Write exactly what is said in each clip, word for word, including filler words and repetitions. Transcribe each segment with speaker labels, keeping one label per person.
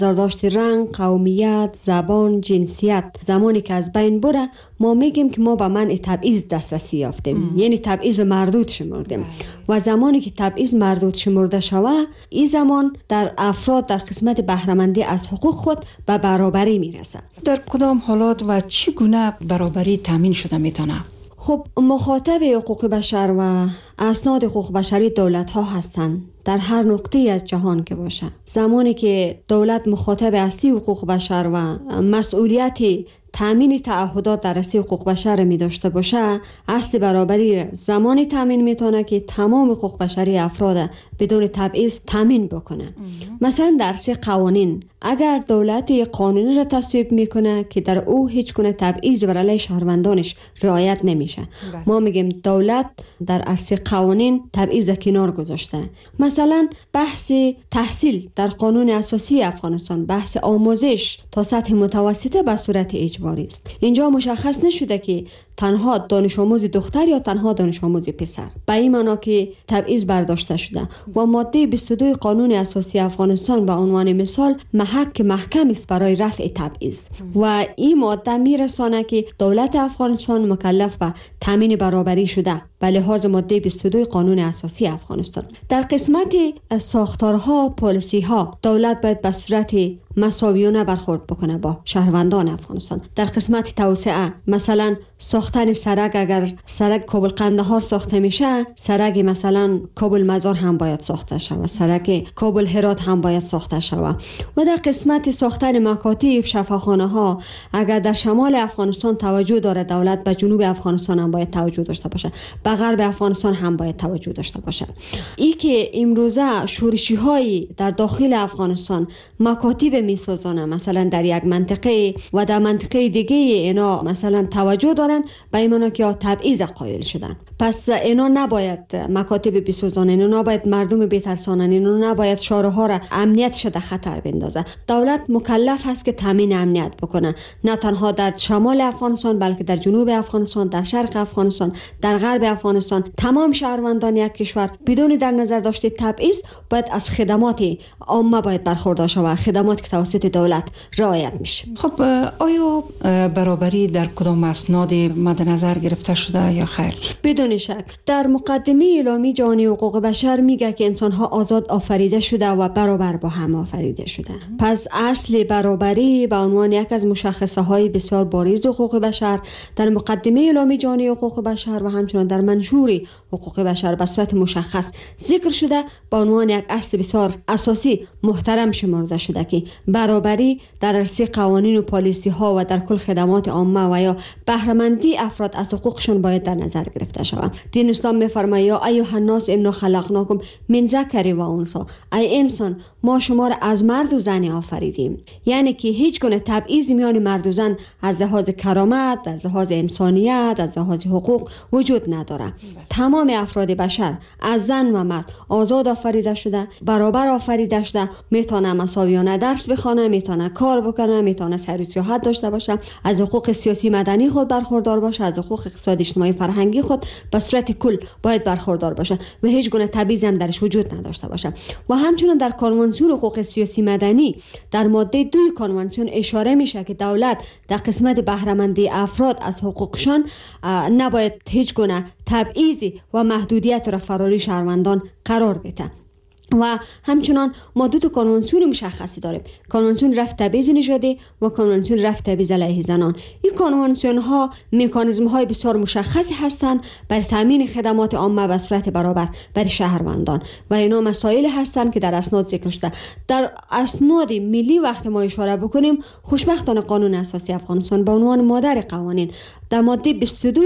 Speaker 1: زرداشت رنگ، قومیت، زبان، جنسیت زمانی که از بین بره، ما میگیم که ما به منع تبعیض دسترسی یافتیم، یعنی تبعیض مردود شمردیم. و زمانی که تبعیض مردود شمرده شود، این زمان در افراد در قسمت بهره‌مندی از حقوق خود به برابری میرسه.
Speaker 2: در کدام حالات و چگونه برابری تامین شده میتونه؟
Speaker 1: خب مخاطب حقوق بشر و اسناد حقوق بشری دولت ها هستند، در هر نقطه از جهان که باشه. زمانی که دولت مخاطب اصلی حقوق بشر و مسئولیت تامین تعهدات در راسته حقوق بشر می داشته باشه، اصل برابری را زمانی تامین میتونه که تمام حقوق بشری افراد بدون تبعیض تامین بکنه. مثلا در راسته قوانین، اگر دولت قانونی را تصویب میکنه که در او هیچ گونه تبعیض بر علیه شهروندانش رعایت نمیشه، ما میگیم دولت در عرصه قوانین تبعیض کنار گذاشته. مثلا بحث تحصیل در قانون اساسی افغانستان، بحث آموزش تا سطح متوسطه به صورت اجباری است. اینجا مشخص نشده که تنها دانش آموز دختر یا تنها دانش آموز پسر، به این معنا که تبعیض برداشته شده. و ماده بیست و دو قانون اساسی افغانستان به عنوان مثال محک محکم است برای رفع تبعیض و این ماده میرسانه که دولت افغانستان مکلف به تامین برابری شده به لحاظ ماده بیست و دو قانون اساسی افغانستان. در قسمت ساختارها، پالیسی‌ها، دولت باید به صورت مساویانه برخورد بکنه با شهروندان افغانستان. در قسمت توسعه، مثلا ساختن سرک، اگر سرک کابل قندهار ساخته میشه، سرک مثلا کابل مزار هم باید ساخته شود، سرک کابل هرات هم باید ساخته شود. و در قسمت ساختن مکاتب، شفاخانه ها، اگر در شمال افغانستان توجه داره دولت، به جنوب افغانستان هم باید توجه داشته باشه، به غرب افغانستان هم باید توجه داشته باشه. ای که امروزه شورشی های در داخل افغانستان مکاتب میسازانه، مثلا در یک منطقه و در منطقه دیگه اینا مثلا توجه دارن، به این معنا که تبعیض قائل شدن. پس اینا نباید مکاتب بسازانن، اینا نباید مردم بترسانن، اینا نباید شارها را امنیت شده خطر بندازه. دولت مکلف هست که تامین امنیت بکنه، نه تنها در شمال افغانستان بلکه در جنوب افغانستان، در شرق افغانستان، در غرب افغانستان. تمام شهروندان یک کشور بدون در نظر داشته تبعیض باید از خدمات عامه باید برخوردار شود، خدمات که توسط دولت رعایت میشه.
Speaker 2: خب آیا برابری در کدام اسناد مد نظر گرفته شده یا خیر؟
Speaker 1: بدون شک در مقدمه اعلامیه جهانی حقوق بشر میگه که انسان‌ها آزاد آفریده شده و برابر با هم آفریده شده. پس اصل برابری به عنوان یک از مشخصه های بسیار بارز حقوق بشر در مقدمه اعلامیه جهانی حقوق بشر و همچنین در منشور حقوق بشر به صورت مشخص ذکر شده، به عنوان یک اصل بسیار اساسی محترم شمرده شده که برابری در عرصه قوانین و پالیسی ها و در کل خدمات عامه و یا بهره‌مندی افراد از حقوقشون باید در نظر گرفته شود. دین اسلام می‌فرماید یا ایها الناس انا خلقناکم من ذکر و انثی، ای انسان ما شما را از مرد و زن آفریدیم. یعنی که هیچ گونه تبعیض میان مرد و زن از لحاظ کرامت، از لحاظ انسانیت، از لحاظ حقوق وجود نداره. تمام افراد بشر از زن و مرد آزاد آفریده شده، برابر آفریده شده، میتونه مساویانه درس بخونه، میتونه کار بکنه، میتونه سیر و سیاحت داشته باشه، از حقوق سیاسی مدنی خود برخوردار باشه، از حقوق اقتصادی اجتماعی فرهنگی خود به صورت کل باید برخوردار باشه و هیچ گونه تبعیض هم درش وجود نداشته باشه. و همچنین در کنوانسیون حقوق سیاسی مدنی در ماده دو کنوانسیون اشاره میشه که دولت در قسمت بهره‌مندی افراد از حقوقشان نباید هیچ گونه تبعیضی و محدودیت را فراری شهروندان قرار بده. و همچنان ما دو تا کنوانسیون مشخصی داریم، کنوانسیون رفع تبعیض نژادی و کنوانسیون رفع تبعیض علیه زنان. این کنوانسیون ها مکانیزم های بسیار مشخصی هستند برای تامین خدمات عامه به صورت برابر برای شهروندان و اینا مسائل هستند که در اسناد ذکر شده. در اسناد ملی وقت ما اشاره بکنیم، خوشبختانه قانون اساسی افغانستان به عنوان مادر قوانین در ماده بیست و دو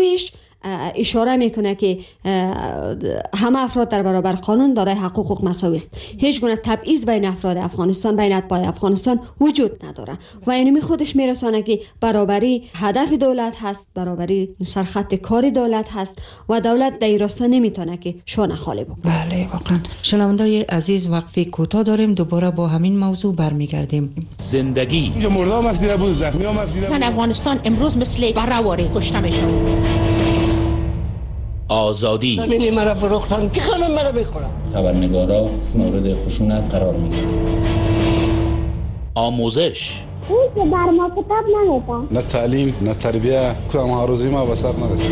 Speaker 1: اشاره میکنه که همه افراد در برابر قانون دارای حقوق مساوی است. هیچ گونه تبعیض بین افراد افغانستان، بین اتباع افغانستان وجود نداره و اینمی خودش میرسانه که برابری هدف دولت هست، برابری سرخط کار دولت هست و دولت در این راستا نمیتونه که شانه خالی بکنه.
Speaker 2: بله واقعا. شنوندای عزیز وقفه کوتاه داریم، دوباره با همین موضوع برمیگردیم.
Speaker 3: زندگی
Speaker 4: اینجا مردم افسیده بود، زخمی هم افسیده بود.
Speaker 5: افغانستان امروز مثل برآوری کشته میشه.
Speaker 3: آزادی
Speaker 6: زمینی مرا فروختن که خانم مرا بخورم.
Speaker 7: خبرنگارا مورد خشونت قرار میگیرند.
Speaker 3: آموزش.
Speaker 7: این که بر ما کتاب نمیدن.
Speaker 4: نه تعلیم نه تربیه، کدام ها روزی ما به سر نرسید.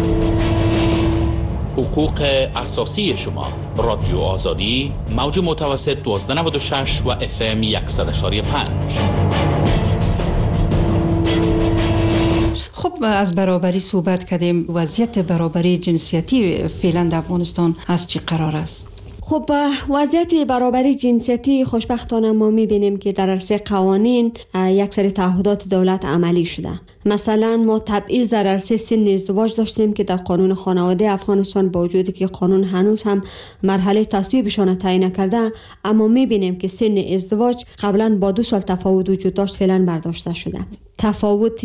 Speaker 3: حقوق اساسی شما. رادیو آزادی، موج متوسط دوازده نود و شش و اف ام صد و یک و پنج.
Speaker 2: خب از برابری صحبت کردیم. وضعیت برابری جنسیتی فعلا در افغانستان از چی قرار است؟
Speaker 1: خب وضعیت برابری جنسیتی خوشبختانه ما میبینیم که در عرصه قوانین یک سری تعهدات دولت عملی شده. مثلا ما تبعیض در عرصه سن ازدواج داشتیم که در قانون خانواده افغانستان با وجودی که قانون هنوز هم مرحله تصویبشان تعیین نکرده، اما میبینیم که سن ازدواج قبلا با دو سال تفاوت وجود داشت، فعلا برداشته شده. تفاوت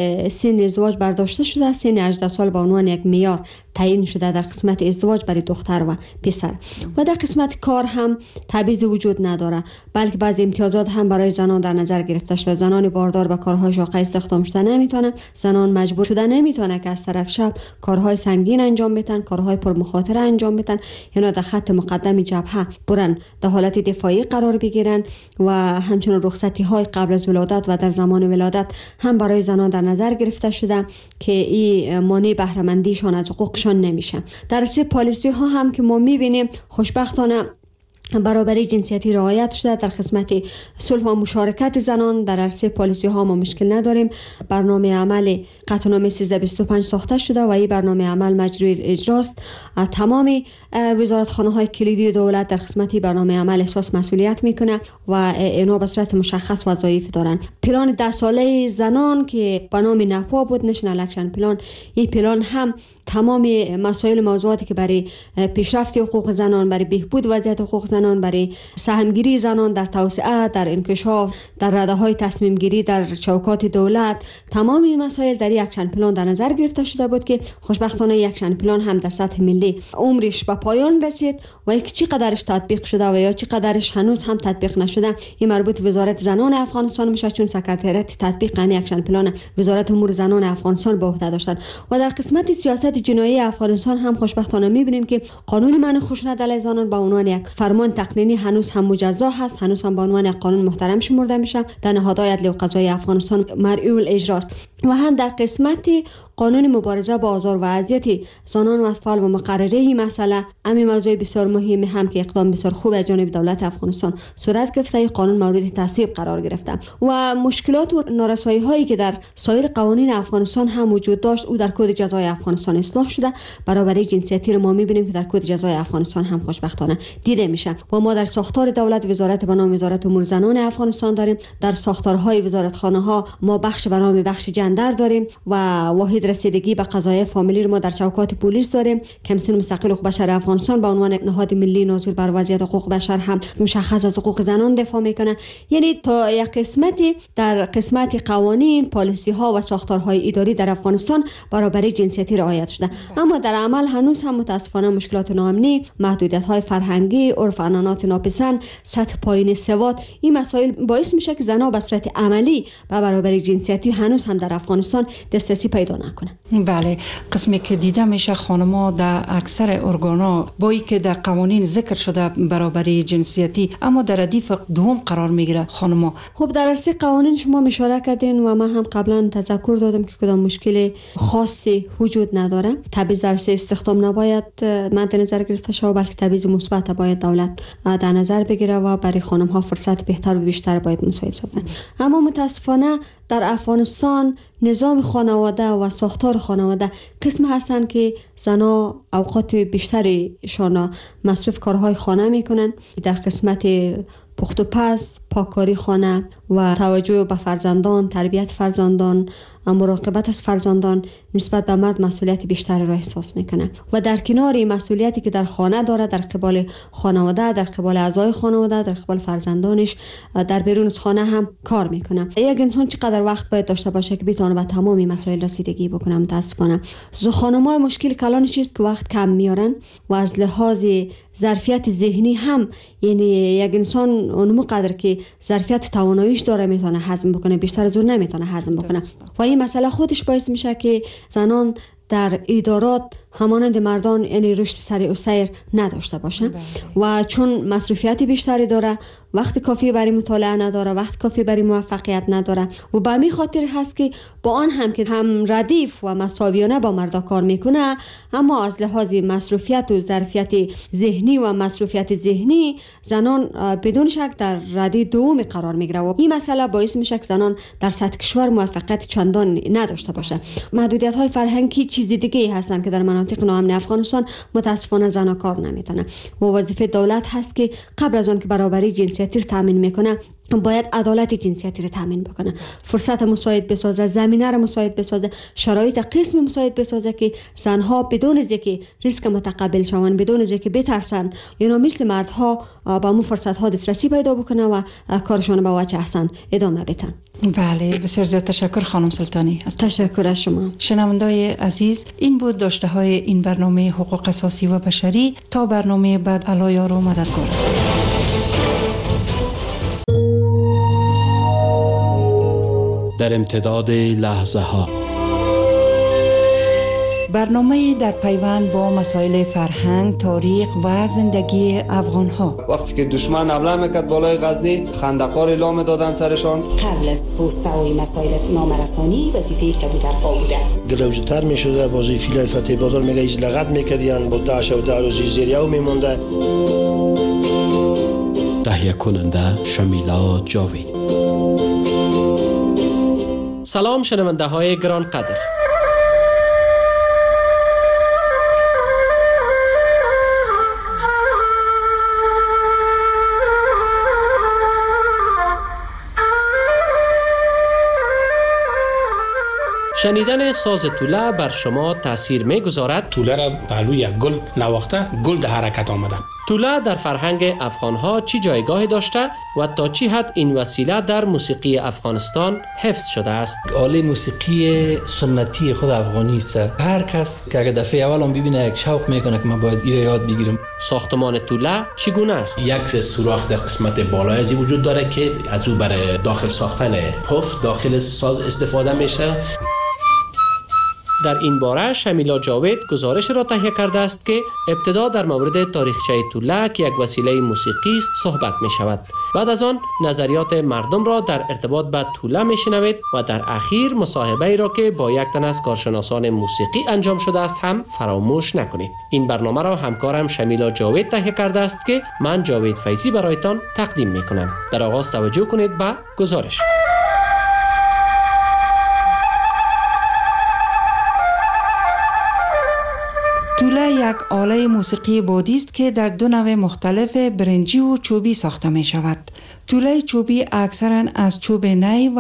Speaker 1: سن ازدواج برداشته شده. سن هجده سال به عنوان یک معیار تعیین شده در قسمت ازدواج برای دختر و پسر. و در قسمت کار هم تبعیض وجود نداره، بلکه بعضی امتیازات هم برای زنان در نظر گرفته شده. زنان باردار به کارهای شاقه استخدام شده نمیتونه، زنان مجبور شده نمیتونه که از طرف شب کارهای سنگین انجام بدن، کارهای پرمخاطره انجام بدن، یا در خط مقدم جبهه برن در حالت دفاعی قرار بگیرن. و همچنین رخصتی های قبل از ولادت و در زمان ولادت هم برای زنان در نظر گرفته شده که این مانع بهره مندیشان از حقوقشان نمیشه. در راسته پالیسی ها هم که ما میبینیم خوشبختانه برابری جنسیتی رعایت شده. در قسمت صلح و مشارکت زنان در عرصه پالیسی ها ما مشکل نداریم. برنامه عمل قطعنامه سیزده بیست و پنج ساخته شده و این برنامه عمل مجروی اجراست. تمام وزارتخانه های کلیدی دولت در قسمت برنامه عمل احساس مسئولیت میکنه و اینا به صورت مشخص وظایف دارن. پلان ده ساله زنان که به نام نپا بود، نشنال اکشن پلان، این پلان هم تمام مسائل موضوعاتی که برای پیشرفت حقوق زنان، برای بهبود وضعیت حقوق زنان، برای سهمگیری زنان در توسعه، در انکشاف، در رده‌های تصمیم گیری در چوکات دولت، تمام این مسائل در یک اکشن پلان در نظر گرفته شده بود که خوشبختانه یک اکشن پلان هم در سطح ملی عمرش به پایان رسید و یک چقدرش تطبیق شده و یا چقدرش هنوز هم تطبیق نشده این مربوط وزارت زنان افغانستان میشه، چون سکرتریت تطبیق همین اکشن پلان وزارت امور زنان افغانستان به عهده داشتن. و در قسمت سیاست جنایی افغانستان هم خوشبختانه میبینیم که قانون منع خشونت علیه زنان به عنوان یک فرمان تقنینی هنوز هم مجزا هست، هنوز هم به عنوان یک قانون محترم شمرده میشه، در نهادهای عدلی و قضایی افغانستان مرئی الاجراست. و هم در قسمت قانون مبارزه با آزار و اذیت زنان و اطفال و مقرره این مسئله، همین موضوع بسیار مهمی هم که اقدام بسیار خوب از جانب دولت افغانستان صورت گرفته، این قانون مورد تصویب قرار گرفته. و مشکلات و نارسایی هایی که در سایر قوانین افغانستان هم وجود داشت او در کد جزای افغانستان اصلاح شده. برابری جنسیتی رو ما میبینیم که در کد جزای افغانستان هم خوشبختانه دیده میشه. و ما در ساختار دولت وزارت به نام وزارت امور زنان افغانستان داریم. در ساختارهای وزارتخانه ها ما بخش به نام بخش جندر داریم و واحد رسیدگی به قضایای فامیلی رو ما در چوکات پلیس داریم. کمیسیون مستقل حقوق بشر افغانستان به عنوان نهاد ملی ناظر بر وضعیت حقوق بشر هم مشخص از حقوق زنان دفاع میکنه. یعنی تا یک قسمتی در قسمت قوانین، پالیسی ها و ساختارهای اداری در افغانستان برابری جنسیتی رعایت شده، اما در عمل هنوز هم متاسفانه مشکلات ناامنی، محدودیت های فرهنگی، عرف عنعنات ناپسند، سطح پایین سواد، این مسائل باعث میشه که زنها به صورت عملی به برابری جنسیتی هنوز هم در افغانستان دسترسی پیدا نکنه.
Speaker 2: بله، قسمی که دیده میشه خانم‌ها در اکثر ارگانا با اینکه در قوانین ذکر شده برابری جنسیتی، اما در ردیف دوم قرار میگیره خانم‌ها.
Speaker 1: خب در اصل قوانین شما اشاره کردین و من هم قبلا تذکر دادم که کدام مشکل خاصی وجود نداره. تبعیض در استخدام نباید مد نظر گرفته شود، بلکه تبعیض مثبت باید دولت در نظر بگیره و برای خانم‌ها فرصت بهتر و بیشتر باید مساعد سازه. اما متاسفانه در افغانستان نظام خانواده و ساختار خانواده قسم هستن که زنها اوقات بیشتریشان مصرف کارهای خانه میکنن. در قسمت پخت و پز، پاککاری خانه و توجه به فرزندان، تربیت فرزندان، مراقبت از فرزندان نسبت به مرد مسئولیت بیشتری را احساس میکنه و در کنار این مسئولیتی که در خانه داره، در قبال خانواده، در قبال اعضای خانواده، در قبال فرزندانش، در بیرون از خانه هم کار میکنه. یک انسان چقدر وقت باید داشته باشه که بتونه به تمام مسائل رسیدگی بکنه؟ متاسفانه خانم‌ها مشکل کلانش است که وقت کم میارن و از لحاظ ظرفیت ذهنی هم، یعنی یک انسان اون قدر که ظرفیت تواناییش داره میتونه هضم بکنه، بیشتر از اون نمیتونه هضم بکنه و این مسئله خودش باعث میشه که زنان در ادارات همانند مردان یعنی رشد سریع و سیر نداشته باشه و چون مصروفیت بیشتری داره، وقت کافی برای مطالعه نداره، وقت کافی برای موفقیت نداره و به همین خاطر هست که با آن هم که هم ردیف و مساویانه با مردا کار میکنه، اما از لحاظ مصروفیت و ظرفیت ذهنی و مصروفیت ذهنی زنان بدون شک در رده دوم قرار میگیره و این مسئله باعث میشه که زنان در سطح کشور موفقیت چندان نداشته باشه. محدودیت های فرهنگی چیز دیگه هستن که در مناطق ناامن افغانستان متاسفانه زنان کار نمیتونن و وظیفه دولت هست که قبل از آن که برابری جنسیتی رو تامین میکنه باید عدالت جنسیتی رو تامین بکنه، فرصت مساعد بسازه، زمینه رو مساعد بسازه، شرایط قسم مساعد بسازه که زنها بدون از اینکه ریسک متقبل شوند، بدون از اینکه بترسن، یعنی مثل مردها با مو فرصت ها دسترسی پیدا بکنه و کارشون با وجه احسن ادامه بدن.
Speaker 2: بله، بسیار زیاد تشکر خانم سلطانی.
Speaker 1: تشکر از شما.
Speaker 2: شنوندای عزیز، این بود داشته های این برنامه حقوق اساسی و بشری. تا برنامه بعد، الله یار و مددگار.
Speaker 8: در امتداد لحظه ها،
Speaker 2: برنامه در پیوند با مسائل فرهنگ، تاریخ و زندگی افغان ها.
Speaker 9: وقتی که دشمن حمله میکرد بالای غزنی، خندقار اعلام دادن سرشان.
Speaker 5: قبل از پست‌های مسائل نامرسانی وظیفه کبوترها بوده.
Speaker 10: گلوجتر میشده، بازی فیلای فتح بادر میگه ایز لغت میکردین با داعش و داروزی زیریو میمونده.
Speaker 8: تهیه کننده شمیلا جاوید.
Speaker 11: سلام شنونده های گران قدر. شنیدن ساز توله بر شما تأثیر می گذارد؟
Speaker 6: توله را پهلوی یک گل نواخته گل در حرکت آمدن.
Speaker 11: توله در فرهنگ افغانها چی جایگاهی داشته و تا چی حد این وسیله در موسیقی افغانستان حفظ شده است؟
Speaker 12: آله موسیقی سنتی خود افغانی است. هر کس که اگر دفعه اول هم ببینه یک شوق میکنه که من باید این یاد بگیرم.
Speaker 11: ساختمان توله چگونه است؟
Speaker 6: یک سوراخ در قسمت بالای ازی وجود داره که از او برای داخل ساختن پف داخل ساز استفاده میشه.
Speaker 11: در این باره شمیلا جاوید گزارش را تهیه کرده است که ابتدا در مورد تاریخچه توله که یک وسیله موسیقی است صحبت می شود. بعد از آن نظریات مردم را در ارتباط به توله می شنوید و در اخیر مصاحبه ای را که با یک تن از کارشناسان موسیقی انجام شده است هم فراموش نکنید. این برنامه را همکارم شمیلا جاوید تهیه کرده است که من جاوید فیضی برایتان تقدیم می کنم. در آغاز توجه کنید به گزارش.
Speaker 2: توله یک آله موسیقی بادی است که در دو نوع مختلف برنجی و چوبی ساخته می شود. توله چوبی اکثرا از چوب نی و